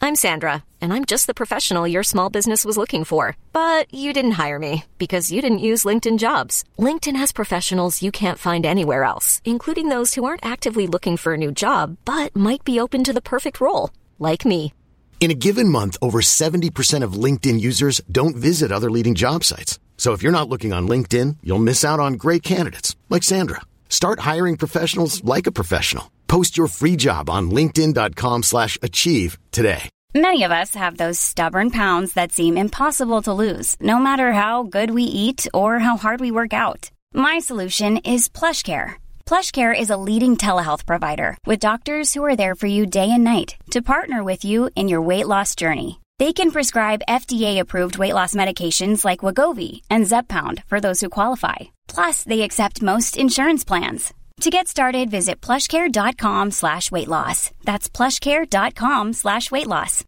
I'm Sandra, and I'm just the professional your small business was looking for. But you didn't hire me because you didn't use LinkedIn Jobs. LinkedIn has professionals you can't find anywhere else, including those who aren't actively looking for a new job, but might be open to the perfect role, like me. In a given month, over 70% of LinkedIn users don't visit other leading job sites. So if you're not looking on LinkedIn, you'll miss out on great candidates like Sandra. Start hiring professionals like a professional. Post your free job on linkedin.com/achieve today. Many of us have those stubborn pounds that seem impossible to lose, no matter how good we eat or how hard we work out. My solution is PlushCare. PlushCare is a leading telehealth provider with doctors who are there for you day and night to partner with you in your weight loss journey. They can prescribe FDA-approved weight loss medications like Wegovy and Zepbound for those who qualify. Plus, they accept most insurance plans. To get started, visit plushcare.com/weightloss. That's plushcare.com/weightloss.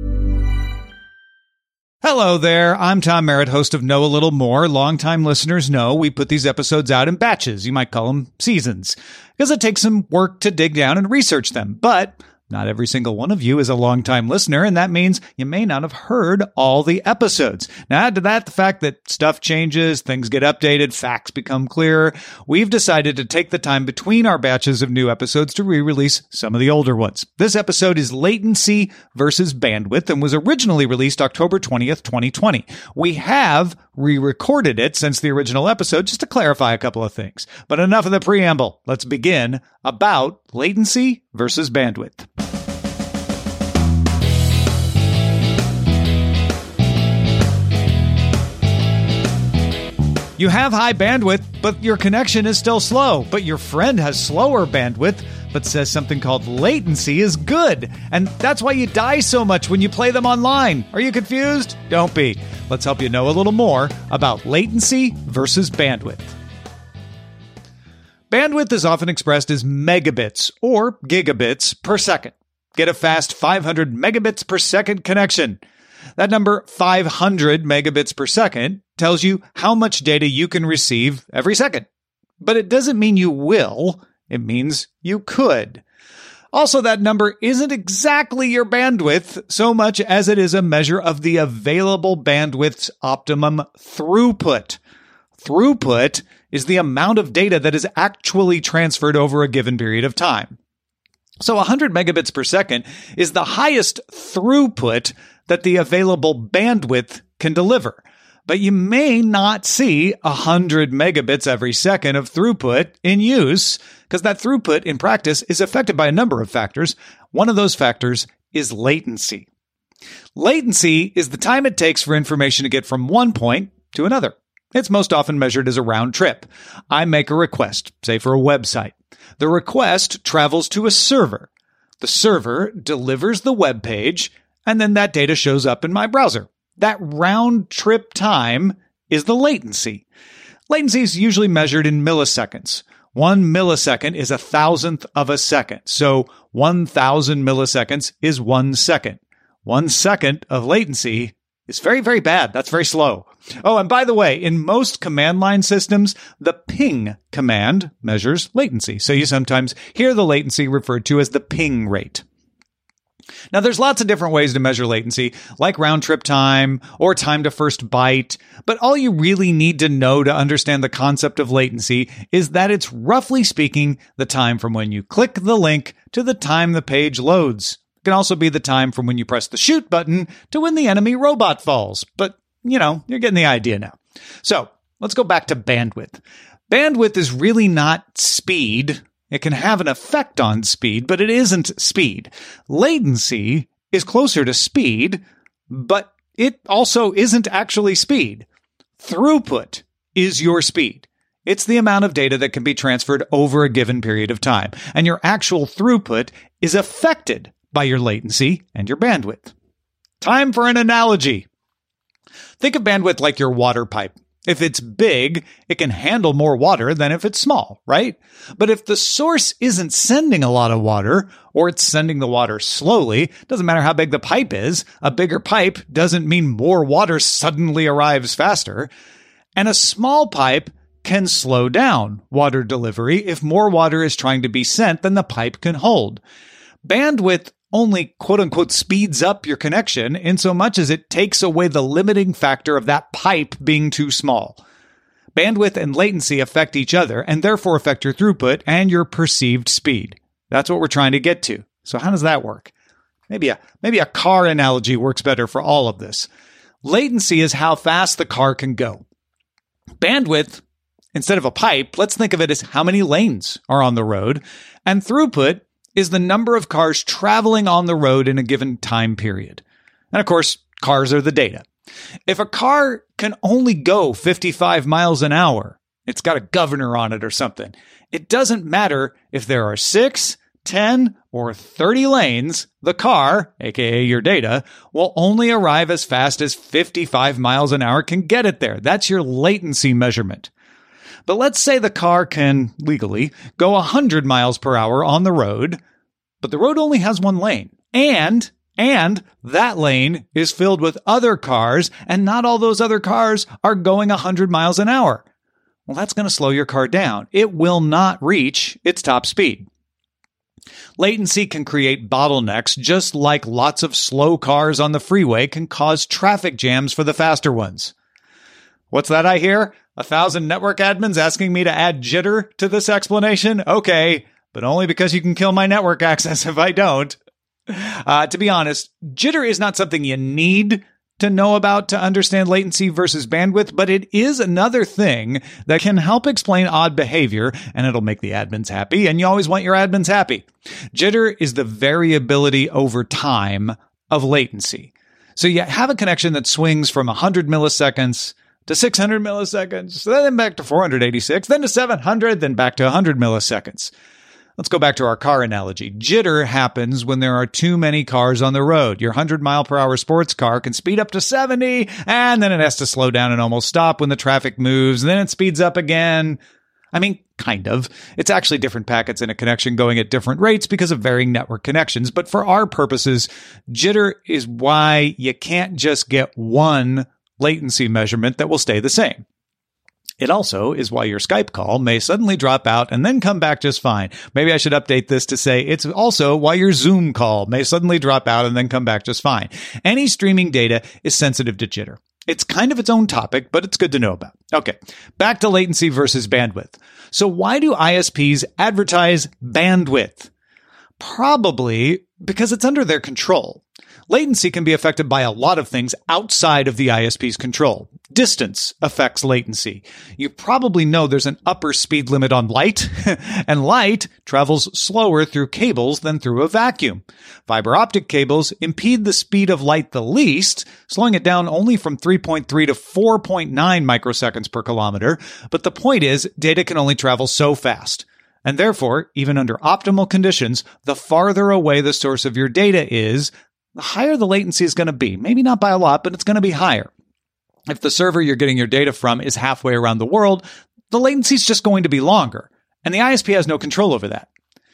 Hello there, I'm Tom Merritt, host of Know a Little More. Longtime listeners know we put these episodes out in batches. You might call them seasons, because it takes some work to dig down and research them. But not every single one of you is a longtime listener, and that means you may not have heard all the episodes. Now, add to that the fact that stuff changes, things get updated, facts become clearer. We've decided to take the time between our batches of new episodes to re-release some of the older ones. This episode is Latency versus Bandwidth and was originally released October 20th, 2020. We have re-recorded it since the original episode just to clarify a couple of things. But enough of the preamble. Let's begin about latency versus bandwidth. You have high bandwidth, but your connection is still slow. But your friend has slower bandwidth, but says something called latency is good. And that's why you die so much when you play them online. Are you confused? Don't be. Let's help you know a little more about latency versus bandwidth. Bandwidth is often expressed as megabits or gigabits per second. Get a fast 500 megabits per second connection. That number, 500 megabits per second, tells you how much data you can receive every second. But it doesn't mean you will. It means you could. Also, that number isn't exactly your bandwidth so much as it is a measure of the available bandwidth's optimum throughput. Throughput is the amount of data that is actually transferred over a given period of time. So 100 megabits per second is the highest throughput that the available bandwidth can deliver. But you may not see 100 megabits every second of throughput in use, because that throughput in practice is affected by a number of factors. One of those factors is latency. Latency is the time it takes for information to get from one point to another. It's most often measured as a round trip. I make a request, say for a website. The request travels to a server. The server delivers the web page, and then that data shows up in my browser. That round trip time is the latency. Latency is usually measured in milliseconds. 1 millisecond is 1,000th of a second. So 1,000 milliseconds is 1 second. 1 second of latency is very, very bad. That's very slow. Oh, and by the way, in most command line systems, the ping command measures latency. So you sometimes hear the latency referred to as the ping rate. Now, there's lots of different ways to measure latency, like round trip time or time to first byte. But all you really need to know to understand the concept of latency is that it's roughly speaking the time from when you click the link to the time the page loads. It can also be the time from when you press the shoot button to when the enemy robot falls. But, you're getting the idea now. So let's go back to bandwidth. Bandwidth is really not speed. It can have an effect on speed, but it isn't speed. Latency is closer to speed, but it also isn't actually speed. Throughput is your speed. It's the amount of data that can be transferred over a given period of time, and your actual throughput is affected by your latency and your bandwidth. Time for an analogy. Think of bandwidth like your water pipe. If it's big, it can handle more water than if it's small, right? But if the source isn't sending a lot of water, or it's sending the water slowly, doesn't matter how big the pipe is, a bigger pipe doesn't mean more water suddenly arrives faster. And a small pipe can slow down water delivery if more water is trying to be sent than the pipe can hold. Bandwidth only quote unquote speeds up your connection in so much as it takes away the limiting factor of that pipe being too small. Bandwidth and latency affect each other and therefore affect your throughput and your perceived speed. That's what we're trying to get to. So how does that work? Maybe a car analogy works better for all of this. Latency is how fast the car can go. Bandwidth, instead of a pipe, let's think of it as how many lanes are on the road. And throughput is the number of cars traveling on the road in a given time period. And of course, cars are the data. If a car can only go 55 miles an hour, it's got a governor on it or something. It doesn't matter if there are 6, 10, or 30 lanes, the car, aka your data, will only arrive as fast as 55 miles an hour can get it there. That's your latency measurement. But let's say the car can, legally, go 100 miles per hour on the road, but the road only has one lane. And that lane is filled with other cars, and not all those other cars are going 100 miles an hour. Well, that's going to slow your car down. It will not reach its top speed. Latency can create bottlenecks, just like lots of slow cars on the freeway can cause traffic jams for the faster ones. What's that I hear? 1,000 network admins asking me to add jitter to this explanation? Okay, but only because you can kill my network access if I don't. To be honest, jitter is not something you need to know about to understand latency versus bandwidth, but it is another thing that can help explain odd behavior, and it'll make the admins happy, and you always want your admins happy. Jitter is the variability over time of latency. So you have a connection that swings from 100 milliseconds to 600 milliseconds, then back to 486, then to 700, then back to 100 milliseconds. Let's go back to our car analogy. Jitter happens when there are too many cars on the road. Your 100-mile-per-hour sports car can speed up to 70, and then it has to slow down and almost stop when the traffic moves, and then it speeds up again. I mean, kind of. It's actually different packets in a connection going at different rates because of varying network connections. But for our purposes, jitter is why you can't just get one latency measurement that will stay the same. It also is why your Skype call may suddenly drop out and then come back just fine. Maybe I should update this to say it's also why your Zoom call may suddenly drop out and then come back just fine. Any streaming data is sensitive to jitter. It's kind of its own topic, but it's good to know about. Okay, back to latency versus bandwidth. So why do ISPs advertise bandwidth? Probably because it's under their control. Latency can be affected by a lot of things outside of the ISP's control. Distance affects latency. You probably know there's an upper speed limit on light, and light travels slower through cables than through a vacuum. Fiber optic cables impede the speed of light the least, slowing it down only from 3.3 to 4.9 microseconds per kilometer. But the point is, data can only travel so fast. And therefore, even under optimal conditions, the farther away the source of your data is, the higher the latency is going to be. Maybe not by a lot, but it's going to be higher. If the server you're getting your data from is halfway around the world, the latency is just going to be longer, and the ISP has no control over that.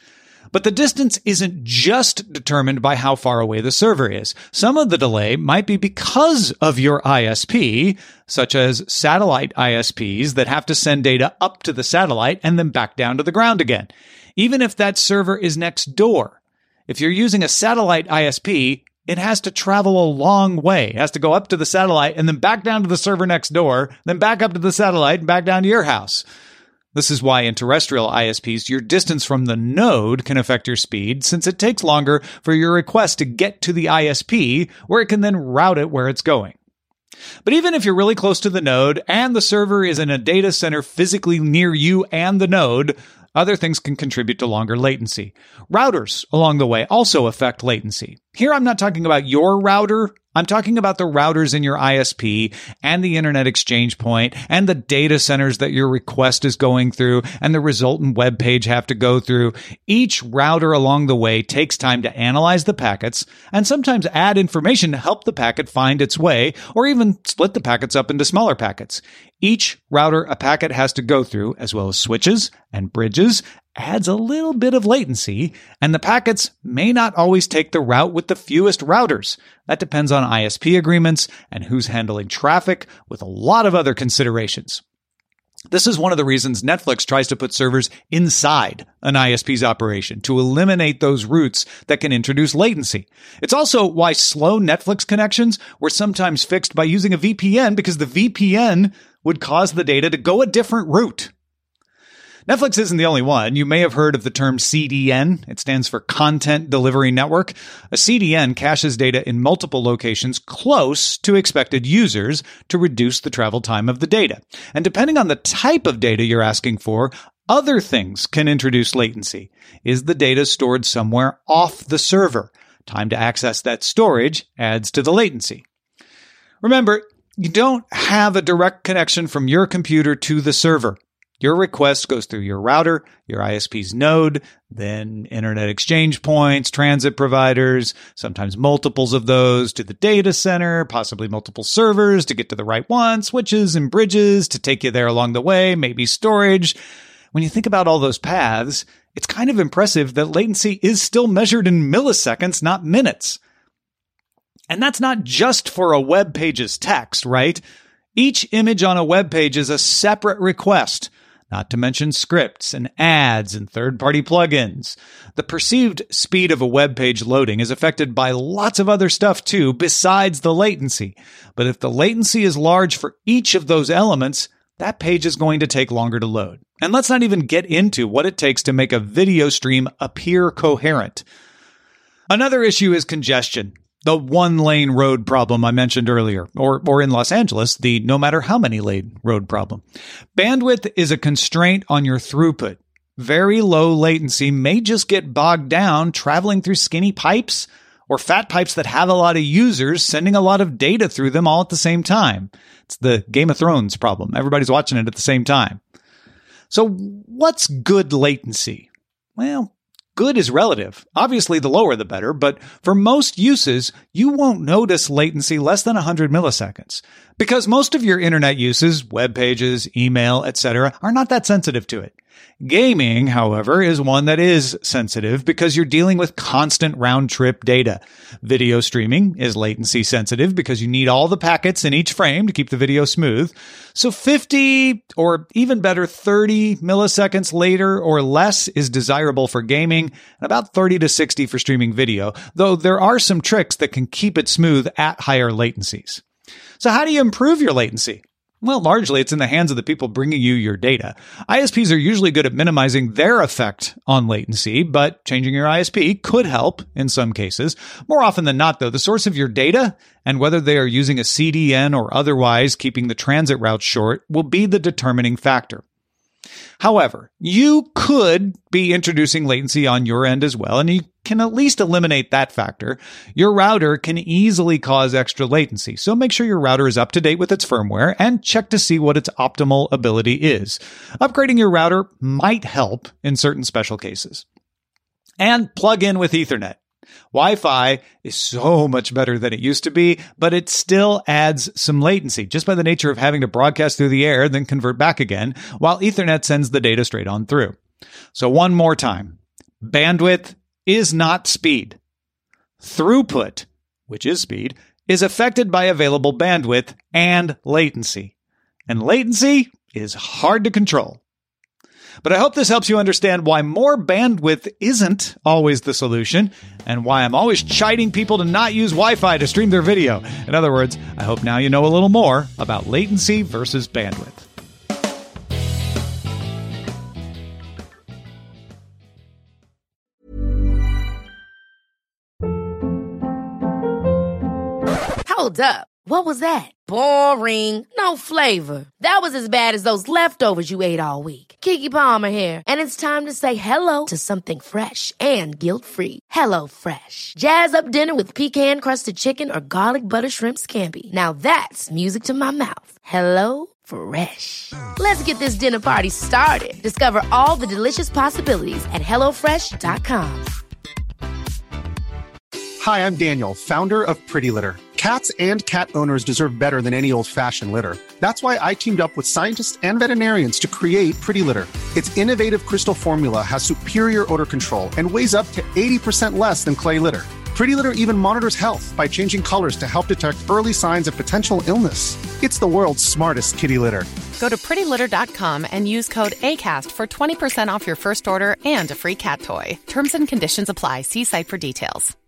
But the distance isn't just determined by how far away the server is. Some of the delay might be because of your ISP, such as satellite ISPs that have to send data up to the satellite and then back down to the ground again, even if that server is next door. If you're using a satellite ISP, it has to travel a long way. It has to go up to the satellite and then back down to the server next door, then back up to the satellite and back down to your house. This is why in terrestrial ISPs, your distance from the node can affect your speed, since it takes longer for your request to get to the ISP, where it can then route it where it's going. But even if you're really close to the node and the server is in a data center physically near you and the node, other things can contribute to longer latency. Routers along the way also affect latency. Here I'm not talking about your router. I'm talking about the routers in your ISP and the internet exchange point and the data centers that your request is going through and the resultant web page have to go through. Each router along the way takes time to analyze the packets and sometimes add information to help the packet find its way or even split the packets up into smaller packets. Each router a packet has to go through, as well as switches and bridges, adds a little bit of latency, and the packets may not always take the route with the fewest routers. That depends on ISP agreements and who's handling traffic, with a lot of other considerations. This is one of the reasons Netflix tries to put servers inside an ISP's operation to eliminate those routes that can introduce latency. It's also why slow Netflix connections were sometimes fixed by using a VPN, because the VPN would cause the data to go a different route. Netflix isn't the only one. You may have heard of the term CDN. It stands for Content Delivery Network. A CDN caches data in multiple locations close to expected users to reduce the travel time of the data. And depending on the type of data you're asking for, other things can introduce latency. Is the data stored somewhere off the server? Time to access that storage adds to the latency. Remember, you don't have a direct connection from your computer to the server. Your request goes through your router, your ISP's node, then internet exchange points, transit providers, sometimes multiples of those to the data center, possibly multiple servers to get to the right one, switches and bridges to take you there along the way, maybe storage. When you think about all those paths, it's kind of impressive that latency is still measured in milliseconds, not minutes. And that's not just for a web page's text, right? Each image on a web page is a separate request. Not to mention scripts and ads and third-party plugins. The perceived speed of a web page loading is affected by lots of other stuff too, besides the latency. But if the latency is large for each of those elements, that page is going to take longer to load. And let's not even get into what it takes to make a video stream appear coherent. Another issue is congestion. The one-lane road problem I mentioned earlier, or in Los Angeles, the no matter how many lane road problem. Bandwidth is a constraint on your throughput. Very low latency may just get bogged down traveling through skinny pipes or fat pipes that have a lot of users sending a lot of data through them all at the same time. It's the Game of Thrones problem. Everybody's watching it at the same time. So what's good latency? Well, good is relative. Obviously, the lower the better, but for most uses, you won't notice latency less than 100 milliseconds. Because most of your internet uses, web pages, email, etc., are not that sensitive to it. Gaming, however, is one that is sensitive because you're dealing with constant round-trip data. Video streaming is latency sensitive because you need all the packets in each frame to keep the video smooth. So 50 or even better 30 milliseconds later or less is desirable for gaming, and about 30 to 60 for streaming video, though there are some tricks that can keep it smooth at higher latencies. So how do you improve your latency? Well, largely it's in the hands of the people bringing you your data. ISPs are usually good at minimizing their effect on latency, but changing your ISP could help in some cases. More often than not, though, the source of your data and whether they are using a CDN or otherwise keeping the transit route short will be the determining factor. However, you could be introducing latency on your end as well, and you can at least eliminate that factor. Your router can easily cause extra latency, so make sure your router is up to date with its firmware and check to see what its optimal ability is. Upgrading your router might help in certain special cases. And plug in with Ethernet. Wi-Fi is so much better than it used to be, but it still adds some latency just by the nature of having to broadcast through the air, then convert back again, while Ethernet sends the data straight on through. So one more time, bandwidth is not speed. Throughput, which is speed, is affected by available bandwidth and latency. And latency is hard to control. But I hope this helps you understand why more bandwidth isn't always the solution, and why I'm always chiding people to not use Wi-Fi to stream their video. In other words, I hope now you know a little more about latency versus bandwidth. Hold up. What was that? Boring. No flavor. That was as bad as those leftovers you ate all week. Keke Palmer here. And it's time to say hello to something fresh and guilt-free. Hello Fresh. Jazz up dinner with pecan-crusted chicken or garlic butter shrimp scampi. Now that's music to my mouth. Hello Fresh. Let's get this dinner party started. Discover all the delicious possibilities at HelloFresh.com. Hi, I'm Daniel, founder of Pretty Litter. Cats and cat owners deserve better than any old-fashioned litter. That's why I teamed up with scientists and veterinarians to create Pretty Litter. Its innovative crystal formula has superior odor control and weighs up to 80% less than clay litter. Pretty Litter even monitors health by changing colors to help detect early signs of potential illness. It's the world's smartest kitty litter. Go to prettylitter.com and use code ACAST for 20% off your first order and a free cat toy. Terms and conditions apply. See site for details.